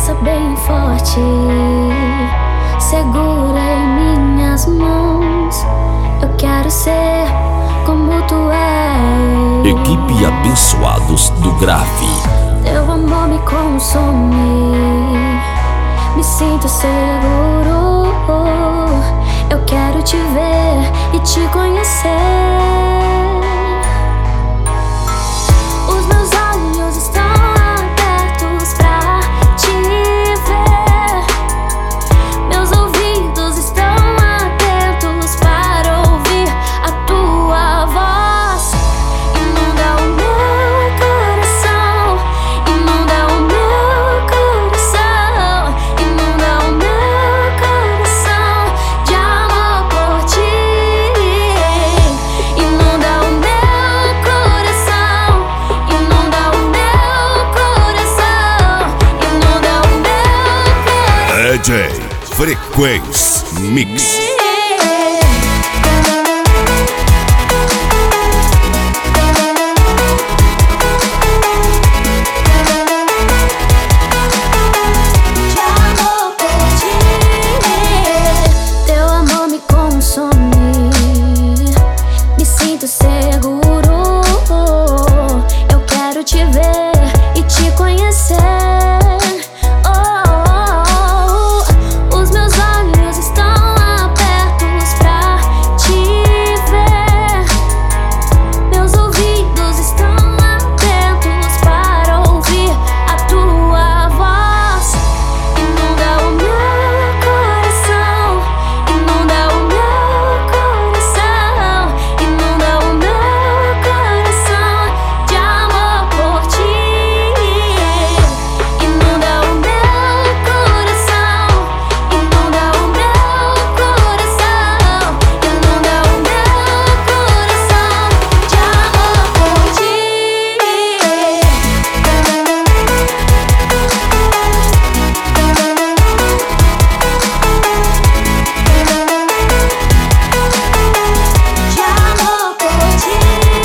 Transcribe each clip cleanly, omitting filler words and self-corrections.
força bem forte, segura em minhas mãos. Eu quero ser como tu és. Equipe Abençoados do Grave. Teu amor me consome, me sinto seguro. Eu quero te ver e te conhecer. Os meus olhos estão abertos pra te ver. Meus ouvidos estão atentos para ouvir a tua voz. Inunda o meu coração, inunda o meu coração, inunda o meu coração de amor por ti. Inunda o meu coração, inunda o meu coração, inunda o meu coração. DJ Frequência Mix. Teu amor me consome, me sinto seguro. Eu quero te ver e te conhecer. Os meus olhos estão abertos pra te ver. Meus ouvidos estão atentos para ouvir a tua voz. Inunda o meu coração, inunda o meu coração, inunda o meu coração de amor por ti. Inunda o meu coração, inunda o meu coração, inunda o meu coração de amor por ti. De amor por ti.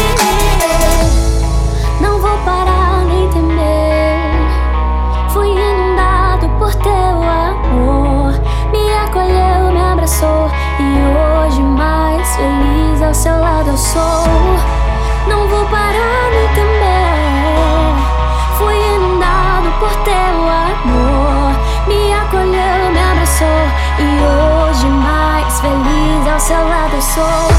Não vou parar nem temer. Fui inundado por teu amor. Me acolheu, me abraçou. E hoje mais feliz ao seu lado eu sou. Não vou parar nem temer. Fui inundado por teu amor. Me acolheu, me abraçou. E hoje mais feliz ao seu lado eu sou.